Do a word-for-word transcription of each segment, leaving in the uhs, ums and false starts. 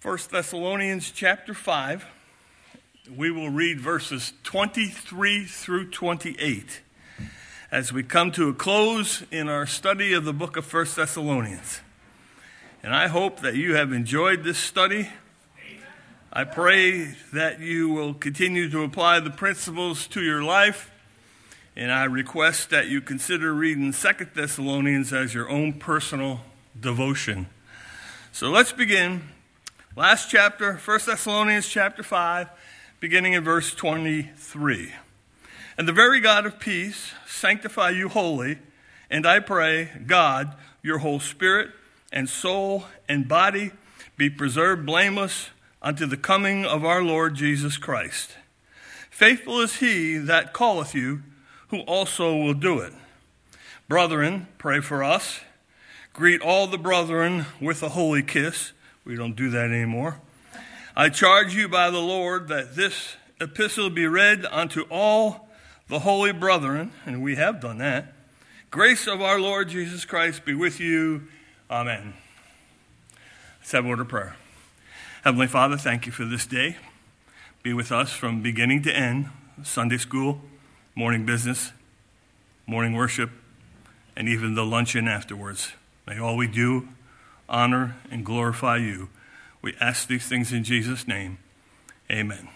First Thessalonians chapter five, we will read verses twenty-three through twenty-eight as we come to a close in our study of the book of First Thessalonians. And I hope that you have enjoyed this study. I pray that you will continue to apply the principles to your life. And I request that you consider reading Second Thessalonians as your own personal devotion. So let's begin. Last chapter, First Thessalonians chapter five, beginning in verse twenty-three. And the very God of peace sanctify you wholly, and I pray, God, your whole spirit and soul and body be preserved blameless unto the coming of our Lord Jesus Christ. Faithful is he that calleth you, who also will do it. Brethren, pray for us. Greet all the brethren with a holy kiss. We don't do that anymore. I charge you by the Lord that this epistle be read unto all the holy brethren, and we have done that. Grace of our Lord Jesus Christ be with you. Amen. Let's have a word of prayer. Heavenly Father, thank you for this day. Be with us from beginning to end, Sunday school, morning business, morning worship, and even the luncheon afterwards. May all we do honor and glorify you. We ask these things in Jesus' name. Amen.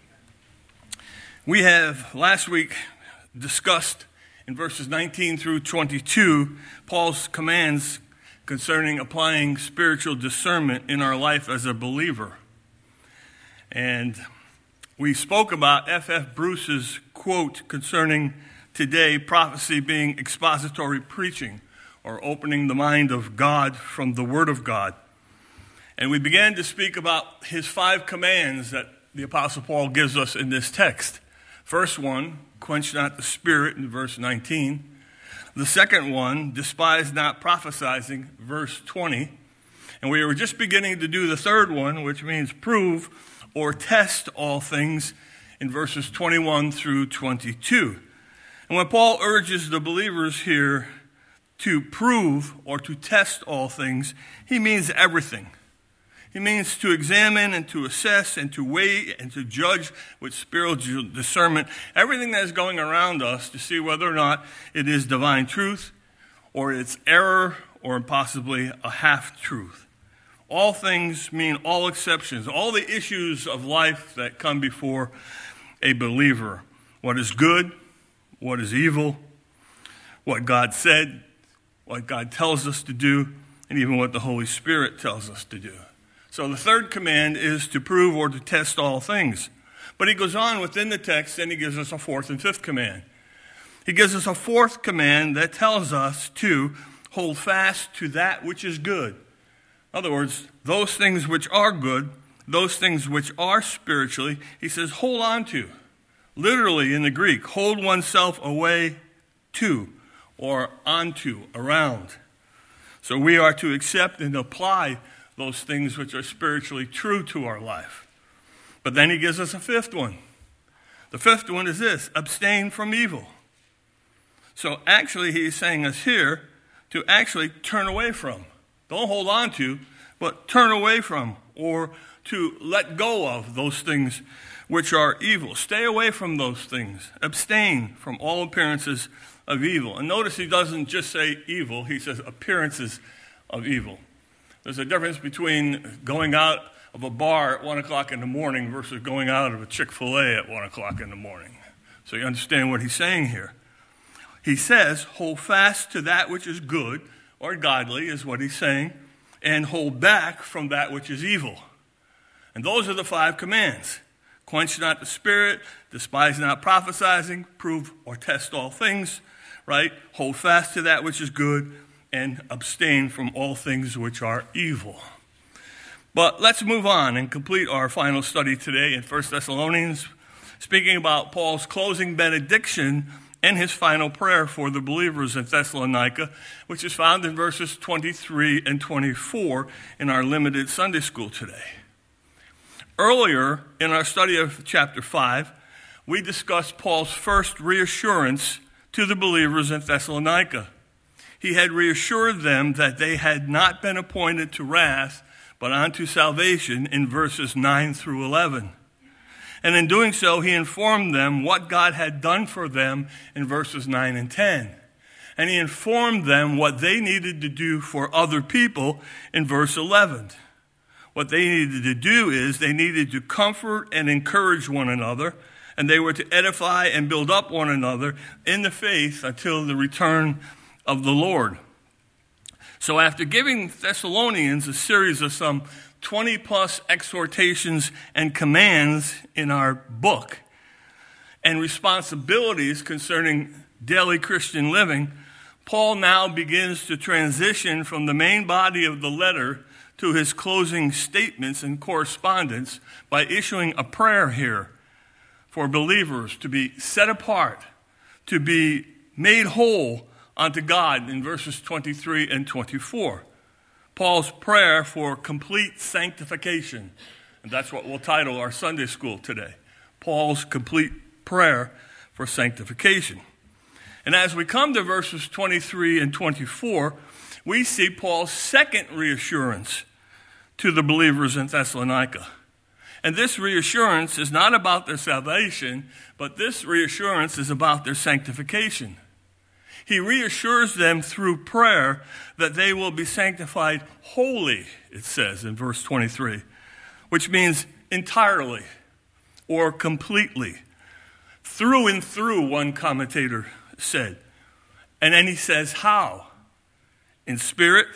We have last week discussed in verses nineteen through twenty-two Paul's commands concerning applying spiritual discernment in our life as a believer. And we spoke about F F Bruce's quote concerning today prophecy being expository preaching, or opening the mind of God from the Word of God. And we began to speak about his five commands that the Apostle Paul gives us in this text. First one, quench not the spirit, in verse nineteen. The second one, despise not prophesying, verse twenty. And we were just beginning to do the third one, which means prove or test all things, in verses twenty-one through twenty-two. And when Paul urges the believers here to prove or to test all things, he means everything. He means to examine and to assess and to weigh and to judge with spiritual discernment everything that is going around us to see whether or not it is divine truth or it's error or possibly a half-truth. All things mean all exceptions, all the issues of life that come before a believer. What is good, what is evil, what God said, what God tells us to do, and even what the Holy Spirit tells us to do. So the third command is to prove or to test all things. But he goes on within the text, and he gives us a fourth and fifth command. He gives us a fourth command that tells us to hold fast to that which is good. In other words, those things which are good, those things which are spiritually, he says, hold on to. Literally in the Greek, hold oneself away to, or onto, around. So we are to accept and apply those things which are spiritually true to our life. But then he gives us a fifth one. The fifth one is this: abstain from evil. So actually he's saying us here to actually turn away from. Don't hold on to, but turn away from, or to let go of those things which are evil. Stay away from those things. Abstain from all appearances of evil. And notice he doesn't just say evil, he says appearances of evil. There's a difference between going out of a bar at one o'clock in the morning versus going out of a Chick-fil-A at one o'clock in the morning. So you understand what he's saying here. He says, hold fast to that which is good or godly, is what he's saying, and hold back from that which is evil. And those are the five commands. Quench not the spirit, despise not prophesying, prove or test all things, right? Hold fast to that which is good, and abstain from all things which are evil. But let's move on and complete our final study today in First Thessalonians, speaking about Paul's closing benediction and his final prayer for the believers in Thessalonica, which is found in verses twenty-three and twenty-four in our limited Sunday school today. Earlier in our study of chapter five, we discussed Paul's first reassurance to the believers in Thessalonica. He had reassured them that they had not been appointed to wrath, but unto salvation in verses nine through eleven. And in doing so, he informed them what God had done for them in verses nine and ten. And he informed them what they needed to do for other people in verse eleven. What they needed to do is they needed to comfort and encourage one another, and they were to edify and build up one another in the faith until the return of the Lord. So after giving Thessalonians a series of some twenty plus exhortations and commands in our book and responsibilities concerning daily Christian living, Paul now begins to transition from the main body of the letter to his closing statements and correspondence by issuing a prayer here for believers to be set apart, to be made whole unto God in verses twenty-three and twenty-four. Paul's prayer for complete sanctification. And that's what we'll title our Sunday school today. Paul's complete prayer for sanctification. And as we come to verses twenty-three and twenty-four, we see Paul's second reassurance to the believers in Thessalonica. And this reassurance is not about their salvation, but this reassurance is about their sanctification. He reassures them through prayer that they will be sanctified wholly, it says in verse twenty-three, which means entirely or completely. Through and through, one commentator said. And then he says, how? In spirit,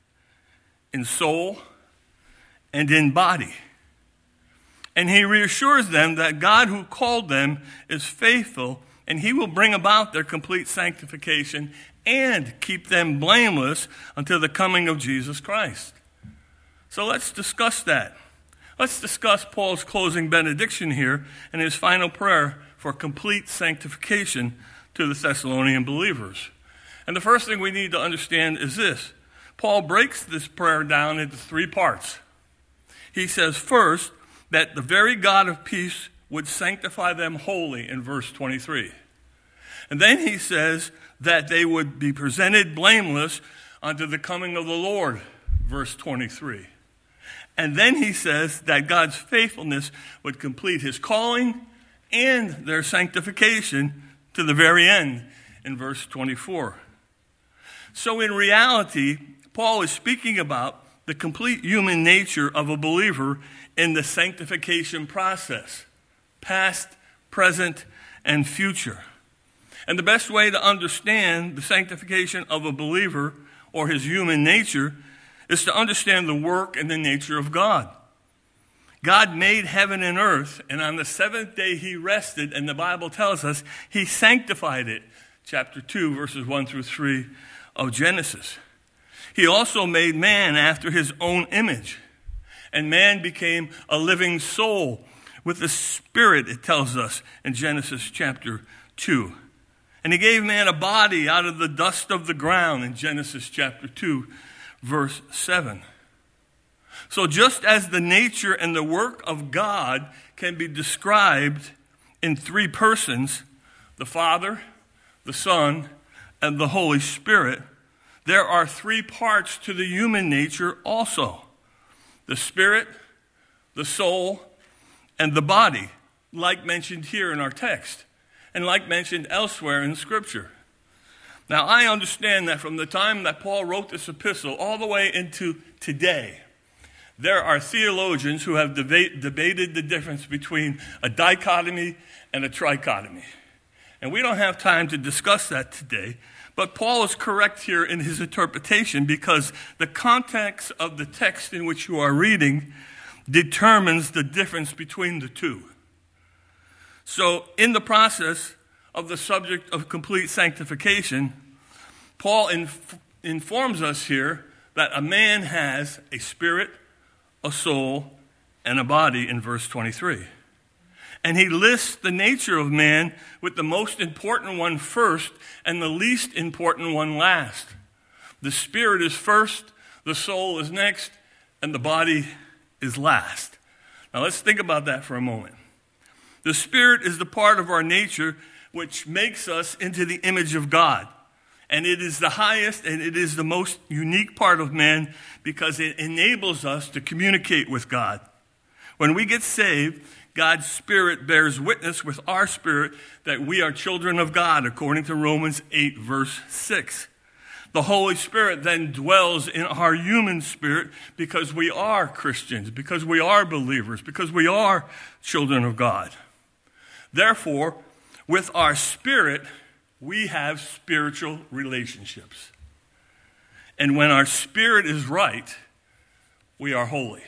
in soul, and in body. And he reassures them that God who called them is faithful, and he will bring about their complete sanctification and keep them blameless until the coming of Jesus Christ. So let's discuss that. Let's discuss Paul's closing benediction here and his final prayer for complete sanctification to the Thessalonian believers. And the first thing we need to understand is this. Paul breaks this prayer down into three parts. He says first that the very God of peace would sanctify them wholly in verse twenty-three. And then he says that they would be presented blameless unto the coming of the Lord, verse twenty-three. And then he says that God's faithfulness would complete his calling and their sanctification to the very end in verse twenty-four. So in reality, Paul is speaking about the complete human nature of a believer in the sanctification process, past, present, and future. And the best way to understand the sanctification of a believer or his human nature is to understand the work and the nature of God. God made heaven and earth, and on the seventh day he rested, and the Bible tells us he sanctified it. Chapter two, verses one through three of Genesis. He also made man after his own image. And man became a living soul with the spirit, it tells us in Genesis chapter two. And he gave man a body out of the dust of the ground in Genesis chapter two, verse seven. So just as the nature and the work of God can be described in three persons, the Father, the Son, and the Holy Spirit, there are three parts to the human nature also. The spirit, the soul, and the body, like mentioned here in our text, and like mentioned elsewhere in Scripture. Now, I understand that from the time that Paul wrote this epistle all the way into today, there are theologians who have debate, debated the difference between a dichotomy and a trichotomy. And we don't have time to discuss that today, but Paul is correct here in his interpretation because the context of the text in which you are reading determines the difference between the two. So in the process of the subject of complete sanctification, Paul inf- informs us here that a man has a spirit, a soul, and a body in verse twenty-three. And he lists the nature of man with the most important one first and the least important one last. The spirit is first, the soul is next, and the body is last. Now let's think about that for a moment. The spirit is the part of our nature which makes us into the image of God. And it is the highest and it is the most unique part of man because it enables us to communicate with God. When we get saved, God's Spirit bears witness with our spirit that we are children of God, according to Romans eight, verse six. The Holy Spirit then dwells in our human spirit because we are Christians, because we are believers, because we are children of God. Therefore, with our spirit, we have spiritual relationships. And when our spirit is right, we are holy.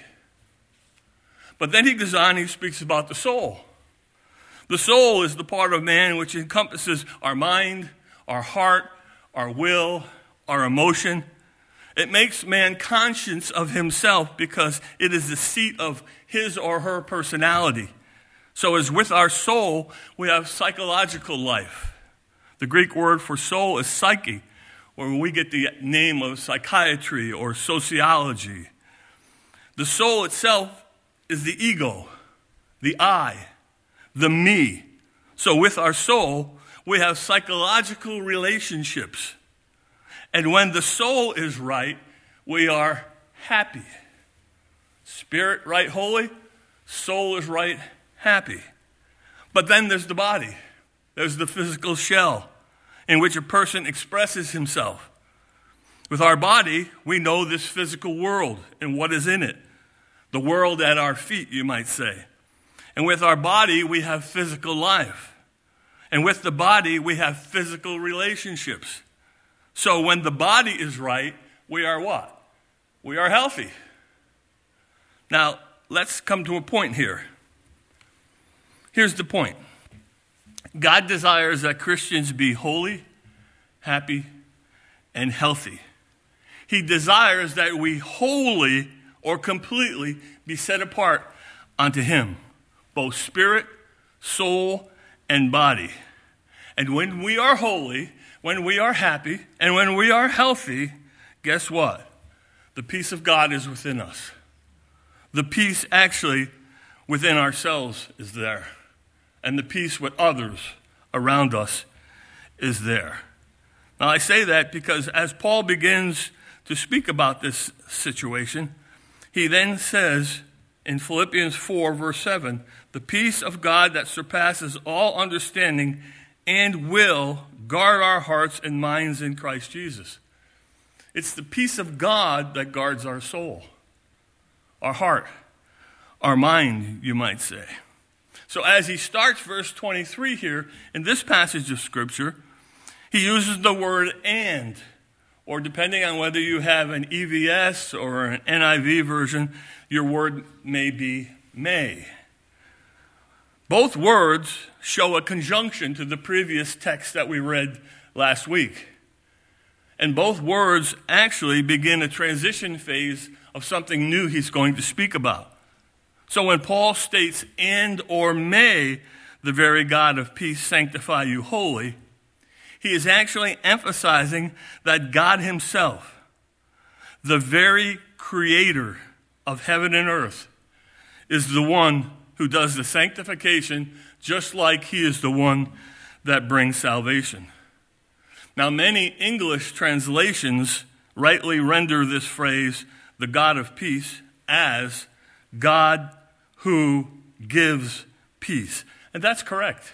But then he goes on, he speaks about the soul. The soul is the part of man which encompasses our mind, our heart, our will, our emotion. It makes man conscious of himself because it is the seat of his or her personality. So as with our soul, we have psychological life. The Greek word for soul is psyche, where we get the name of psychiatry or sociology. The soul itself is the ego, the I, the me. So with our soul, we have psychological relationships. And when the soul is right, we are happy. Spirit right, holy. Soul is right, happy. But then there's the body. There's the physical shell in which a person expresses himself. With our body, we know this physical world and what is in it. The world at our feet, you might say. And with our body, we have physical life. And with the body, we have physical relationships. So when the body is right, we are what? We are healthy. Now, let's come to a point here. Here's the point. God desires that Christians be holy, happy, and healthy. He desires that we wholly or completely be set apart unto him, both spirit, soul, and body. And when we are holy, when we are happy, and when we are healthy, guess what? The peace of God is within us. The peace actually within ourselves is there. And the peace with others around us is there. Now I say that because as Paul begins to speak about this situation, he then says in Philippians four, verse seven, the peace of God that surpasses all understanding and will guard our hearts and minds in Christ Jesus. It's the peace of God that guards our soul, our heart, our mind, you might say. So as he starts verse twenty-three here, in this passage of Scripture, he uses the word and, or depending on whether you have an E V S or an N I V version, your word may be may. Both words show a conjunction to the previous text that we read last week. And both words actually begin a transition phase of something new he's going to speak about. So when Paul states, and or may the very God of peace sanctify you wholly, he is actually emphasizing that God himself, the very creator of heaven and earth, is the one who does the sanctification just like he is the one that brings salvation. Now, many English translations rightly render this phrase, the God of peace, as God who gives peace. And that's correct.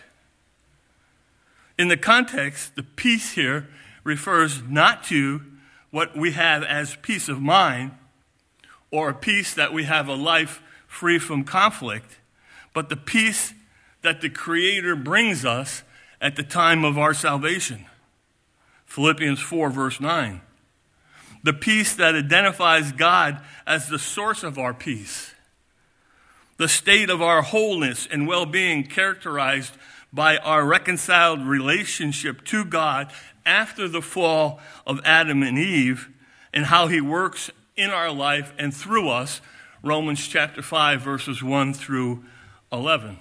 In the context, the peace here refers not to what we have as peace of mind or a peace that we have a life free from conflict, but the peace that the Creator brings us at the time of our salvation. Philippians four, verse nine. The peace that identifies God as the source of our peace. The state of our wholeness and well-being characterized by our reconciled relationship to God after the fall of Adam and Eve, and how he works in our life and through us, Romans chapter five, verses one through eleven.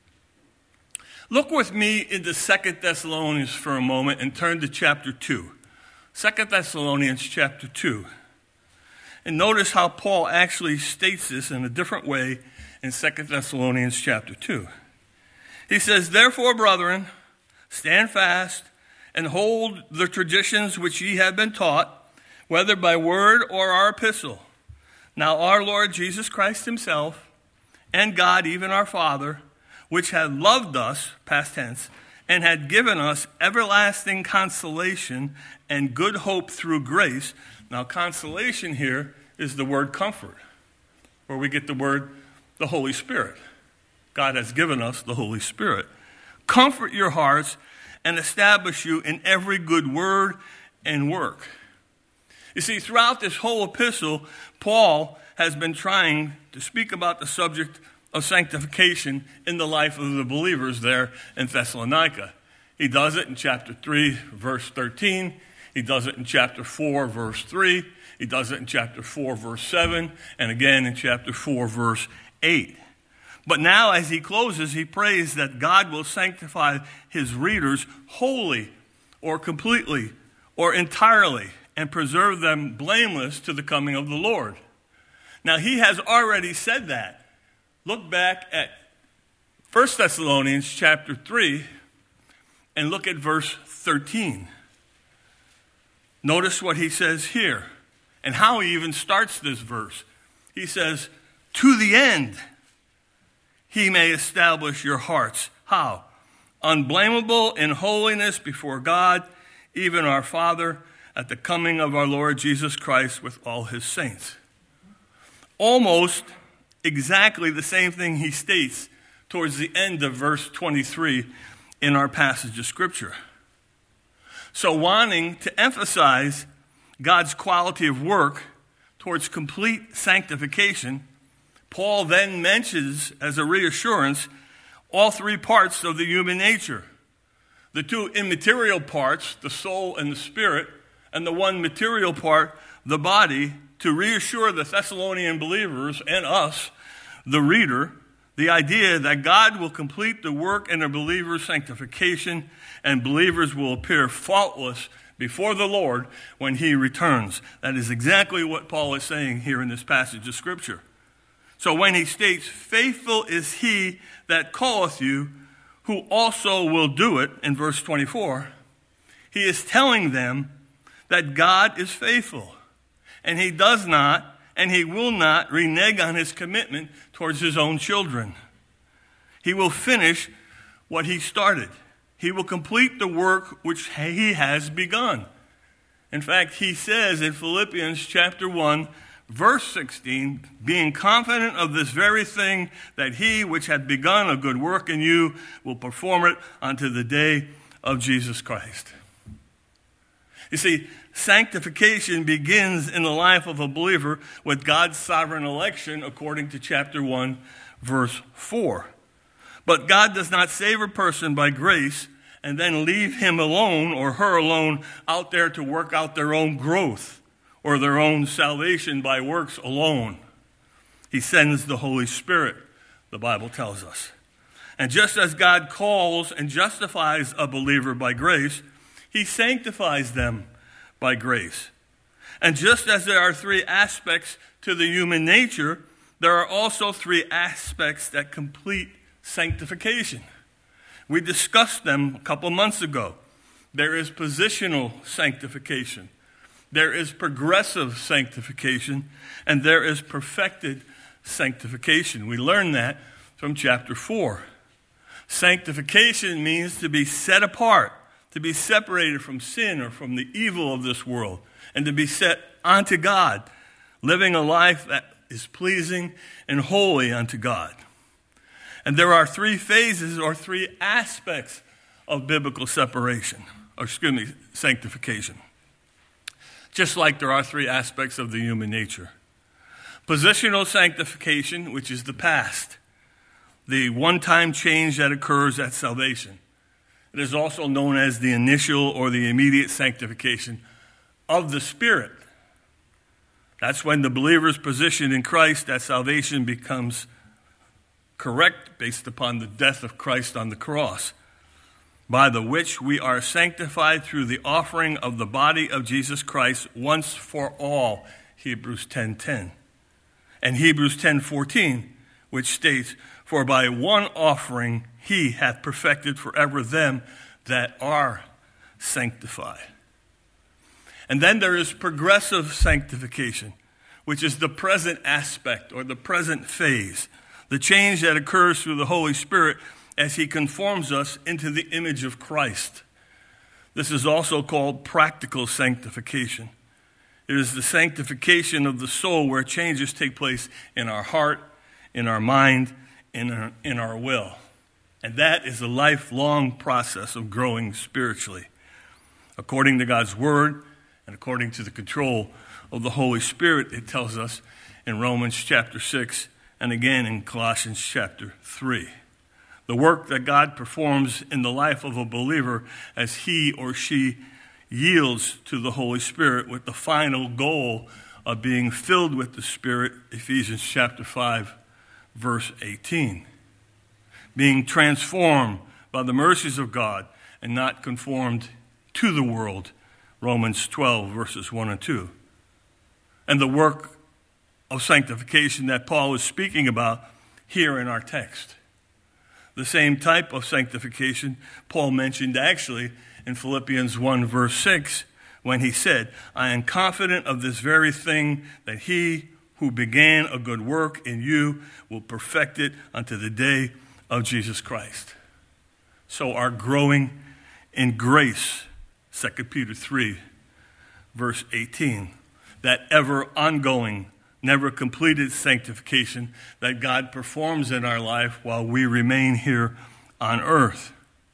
Look with me into Second Thessalonians for a moment and turn to chapter two. Second Thessalonians chapter two. And notice how Paul actually states this in a different way in Second Thessalonians chapter two. He says, therefore, brethren, stand fast and hold the traditions which ye have been taught, whether by word or our epistle. Now our Lord Jesus Christ himself, and God, even our Father, which had loved us, past tense, and had given us everlasting consolation and good hope through grace. Now, consolation here is the word comfort, where we get the word the Holy Spirit. God has given us the Holy Spirit. Comfort your hearts and establish you in every good word and work. You see, throughout this whole epistle, Paul has been trying to speak about the subject of sanctification in the life of the believers there in Thessalonica. He does it in chapter three, verse thirteen. He does it in chapter four, verse three. He does it in chapter four, verse seven, and again in chapter four, verse eight. But now as he closes, he prays that God will sanctify his readers wholly or completely or entirely and preserve them blameless to the coming of the Lord. Now he has already said that. Look back at First Thessalonians chapter three and look at verse thirteen. Notice what he says here and how he even starts this verse. He says, to the end he may establish your hearts. How? Unblameable in holiness before God, even our Father, at the coming of our Lord Jesus Christ with all his saints. Almost exactly the same thing he states towards the end of verse twenty-three in our passage of Scripture. So wanting to emphasize God's quality of work towards complete sanctification, Paul then mentions as a reassurance all three parts of the human nature. The two immaterial parts, the soul and the spirit, and the one material part, the body, to reassure the Thessalonian believers and us, the reader, the idea that God will complete the work in a believer's sanctification and believers will appear faultless before the Lord when he returns. That is exactly what Paul is saying here in this passage of Scripture. So when he states, faithful is he that calleth you, who also will do it, in verse twenty-four, he is telling them that God is faithful, and he does not and he will not renege on his commitment towards his own children. He will finish what he started. He will complete the work which he has begun. In fact, he says in Philippians chapter one, verse sixteen, being confident of this very thing, that he which had begun a good work in you will perform it unto the day of Jesus Christ. You see, sanctification begins in the life of a believer with God's sovereign election according to chapter one, verse four. But God does not save a person by grace and then leave him alone or her alone out there to work out their own growth or their own salvation by works alone. He sends the Holy Spirit, the Bible tells us. And just as God calls and justifies a believer by grace, he sanctifies them by grace. And just as there are three aspects to the human nature, there are also three aspects that complete sanctification. We discussed them a couple months ago. There is positional sanctification. There is progressive sanctification. And there is perfected sanctification. We learned that from chapter four. Sanctification means to be set apart, to be separated from sin or from the evil of this world, and to be set unto God, living a life that is pleasing and holy unto God. And there are three phases or three aspects of biblical separation, or excuse me, sanctification. Just like there are three aspects of the human nature. Positional sanctification, which is the past, the one-time change that occurs at salvation. It is also known as the initial or the immediate sanctification of the Spirit. That's when the believer's position in Christ at salvation becomes correct based upon the death of Christ on the cross, by the which we are sanctified through the offering of the body of Jesus Christ once for all, Hebrews ten ten. And Hebrews ten fourteen, which states, for by one offering he hath perfected forever them that are sanctify. And then there is progressive sanctification, which is the present aspect or the present phase, the change that occurs through the Holy Spirit as he conforms us into the image of Christ. This is also called practical sanctification. It is the sanctification of the soul where changes take place in our heart, in our mind, in our, in our will. And that is a lifelong process of growing spiritually. According to God's word and according to the control of the Holy Spirit, it tells us in Romans chapter six and again in Colossians chapter three. The work that God performs in the life of a believer as he or she yields to the Holy Spirit with the final goal of being filled with the Spirit, Ephesians chapter five, verse eighteen. Being transformed by the mercies of God and not conformed to the world, Romans twelve, verses one and two. And the work of sanctification that Paul is speaking about here in our text. The same type of sanctification Paul mentioned actually in Philippians one, verse six, when he said, I am confident of this very thing, that he who began a good work in you will perfect it unto the day of Jesus Christ. So our growing in grace, Second Peter three, verse eighteen, that ever ongoing, never completed sanctification that God performs in our life while we remain here on earth.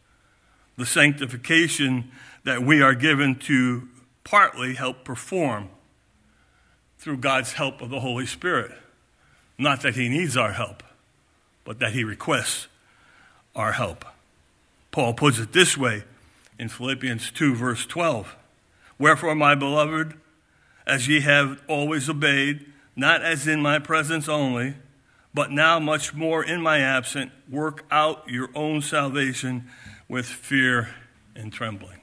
The sanctification that we are given to partly help perform through God's help of the Holy Spirit. Not that he needs our help, but that he requests our help. Paul puts it this way in Philippians two, verse twelve. Wherefore, my beloved, as ye have always obeyed, not as in my presence only, but now much more in my absence, work out your own salvation with fear and trembling.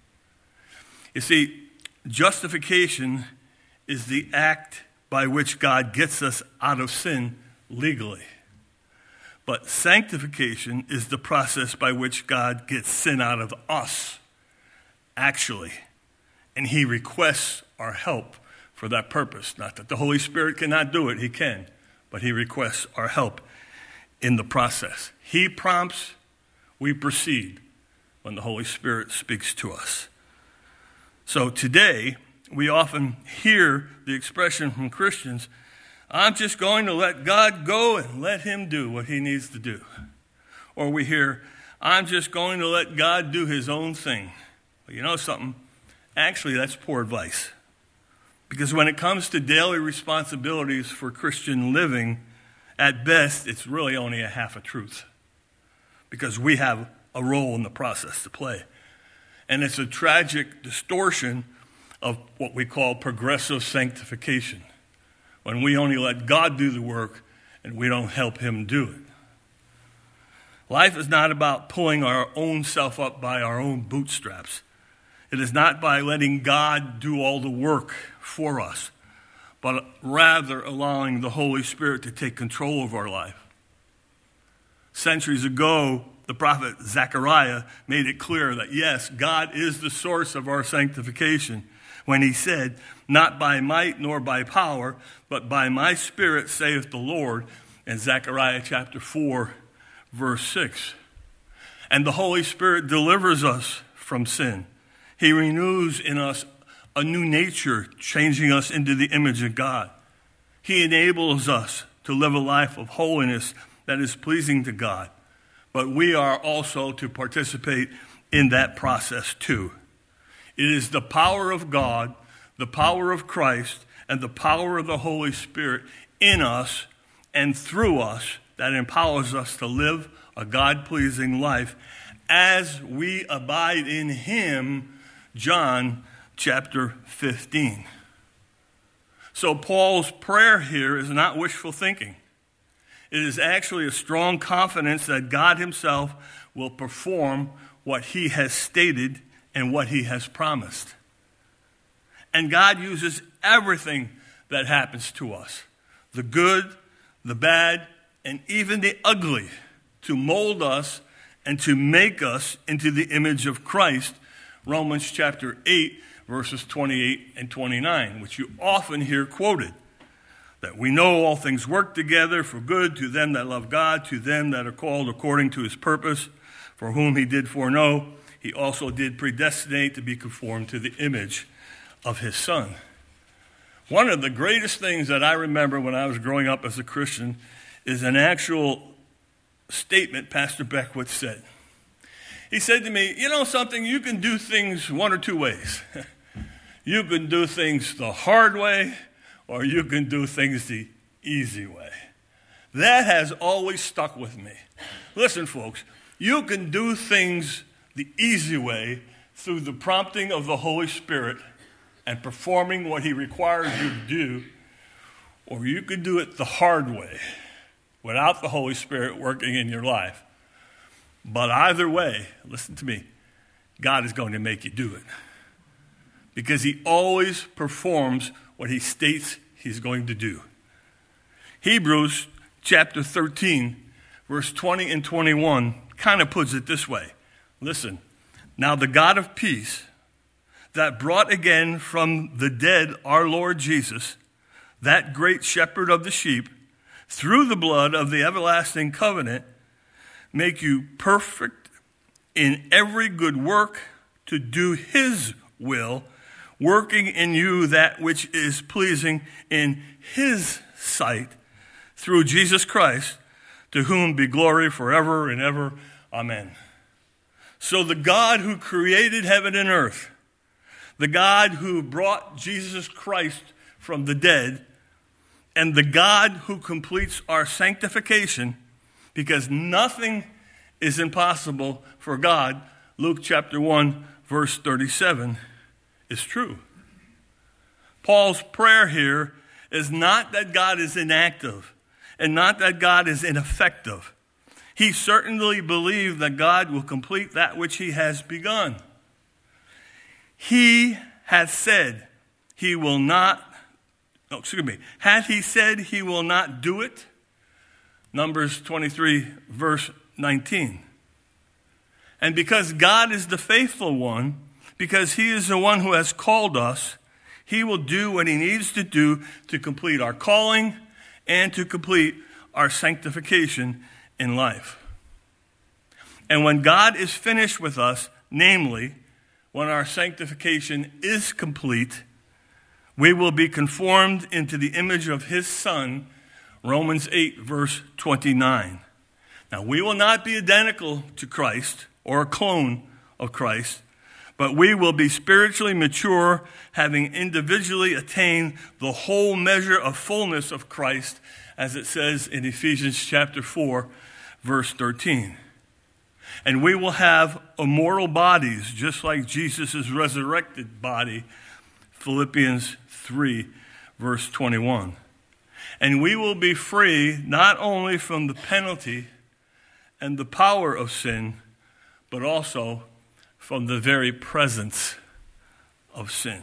You see, justification is the act by which God gets us out of sin legally. But sanctification is the process by which God gets sin out of us, actually. And he requests our help for that purpose. Not that the Holy Spirit cannot do it, he can. But he requests our help in the process. He prompts, we proceed when the Holy Spirit speaks to us. So today, we often hear the expression from Christians, I'm just going to let God go and let him do what he needs to do. Or we hear, I'm just going to let God do his own thing. Well, you know something? Actually, that's poor advice. Because when it comes to daily responsibilities for Christian living, at best, it's really only a half a truth. Because we have a role in the process to play. And it's a tragic distortion of what we call progressive sanctification, when we only let God do the work and we don't help him do it. Life is not about pulling our own self up by our own bootstraps. It is not by letting God do all the work for us, but rather allowing the Holy Spirit to take control of our life. Centuries ago, the prophet Zechariah made it clear that yes, God is the source of our sanctification when he said, not by might nor by power, but by my Spirit, saith the Lord, in Zechariah chapter four, verse six. And the Holy Spirit delivers us from sin. He renews in us a new nature, changing us into the image of God. He enables us to live a life of holiness that is pleasing to God. But we are also to participate in that process too. It is the power of God, the power of Christ, and the power of the Holy Spirit in us and through us that empowers us to live a God-pleasing life as we abide in him, John chapter fifteen. So Paul's prayer here is not wishful thinking. It is actually a strong confidence that God himself will perform what he has stated and what he has promised. And God uses everything that happens to us, the good, the bad, and even the ugly, to mold us and to make us into the image of Christ Romans chapter eight, verses twenty-eight and twenty-nine, which you often hear quoted. That we know all things work together for good to them that love God, to them that are called according to his purpose, for whom he did foreknow, he also did predestinate to be conformed to the image of his Son. One of the greatest things that I remember when I was growing up as a Christian is an actual statement Pastor Beckwith said. He said to me, you know something, you can do things one or two ways. You can do things the hard way, or you can do things the easy way. That has always stuck with me. Listen, folks, you can do things the easy way through the prompting of the Holy Spirit and performing what he requires you to do, or you can do it the hard way without the Holy Spirit working in your life. But either way, listen to me, God is going to make you do it. Because he always performs what he states he's going to do. Hebrews chapter thirteen, verse twenty and twenty-one kind of puts it this way. Listen, now the God of peace that brought again from the dead our Lord Jesus, that great shepherd of the sheep, through the blood of the everlasting covenant, make you perfect in every good work to do his will, working in you that which is pleasing in his sight, through Jesus Christ, to whom be glory forever and ever. Amen. So the God who created heaven and earth, the God who brought Jesus Christ from the dead, and the God who completes our sanctification, because nothing is impossible for God, Luke chapter one, verse thirty-seven, is true. Paul's prayer here is not that God is inactive and not that God is ineffective. He certainly believed that God will complete that which he has begun. He has said he will not, no, excuse me, had he said he will not do it? Numbers twenty-three, verse nineteen. And because God is the faithful one, because he is the one who has called us, he will do what he needs to do to complete our calling and to complete our sanctification in life. And when God is finished with us, namely, when our sanctification is complete, we will be conformed into the image of his Son, Romans eight, verse twenty-nine. Now, we will not be identical to Christ or a clone of Christ, but we will be spiritually mature, having individually attained the whole measure of fullness of Christ, as it says in Ephesians chapter four, verse thirteen. And we will have immortal bodies, just like Jesus' resurrected body, Philippians three, verse twenty-one. And we will be free not only from the penalty and the power of sin, but also from the very presence of sin.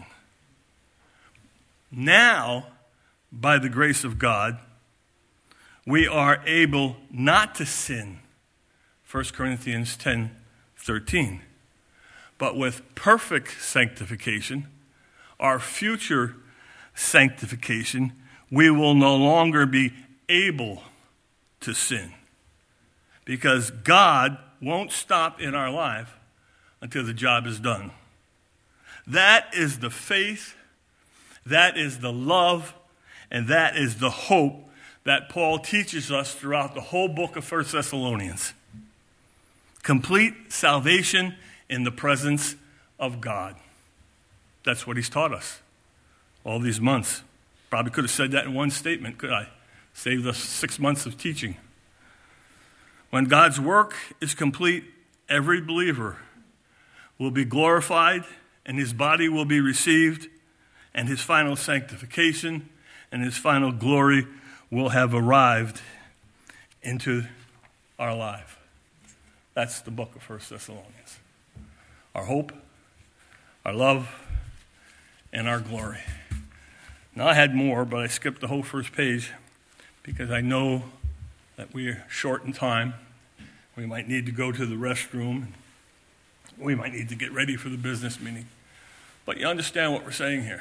Now, by the grace of God, we are able not to sin, First Corinthians ten thirteen. But with perfect sanctification, our future sanctification, we will no longer be able to sin. Because God won't stop in our life until the job is done. That is the faith, that is the love, and that is the hope that Paul teaches us throughout the whole book of First Thessalonians. Complete salvation in the presence of God. That's what he's taught us all these months. Probably could have said that in one statement, could I? Saved us six months of teaching. When God's work is complete, every believer will be glorified, and his body will be received, and his final sanctification and his final glory will have arrived into our life. That's the book of First Thessalonians. Our hope, our love, and our glory. Now, I had more, but I skipped the whole first page because I know that we are short in time. We might need to go to the restroom, We might need to get ready for the business meeting. But you understand what we're saying here.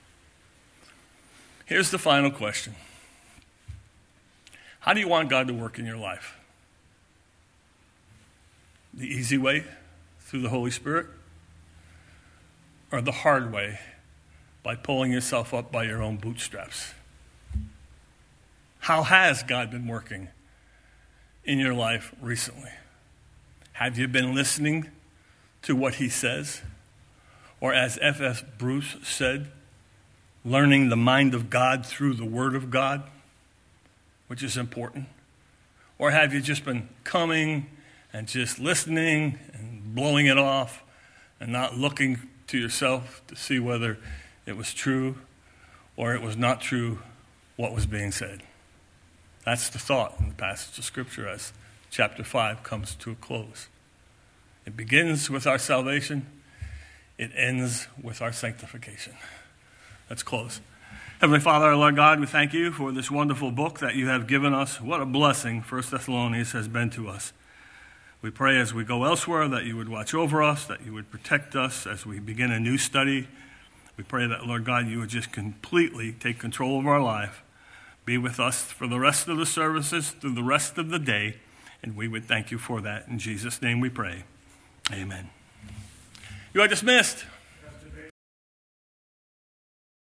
Here's the final question. How do you want God to work in your life? The easy way, through the Holy Spirit? Or the hard way, by pulling yourself up by your own bootstraps? How has God been working in your life recently? Have you been listening to what he says? Or as F S Bruce said, learning the mind of God through the Word of God, which is important? Or have you just been coming and just listening and blowing it off and not looking to yourself to see whether it was true or it was not true what was being said? That's the thought in the passage of Scripture as chapter five comes to a close. It begins with our salvation. It ends with our sanctification. Let's close. Heavenly Father, our Lord God, we thank you for this wonderful book that you have given us. What a blessing First Thessalonians has been to us. We pray as we go elsewhere that you would watch over us, that you would protect us as we begin a new study. We pray that, Lord God, you would just completely take control of our life. Be with us for the rest of the services, through the rest of the day, and we would thank you for that. In Jesus' name we pray. Amen. You are dismissed.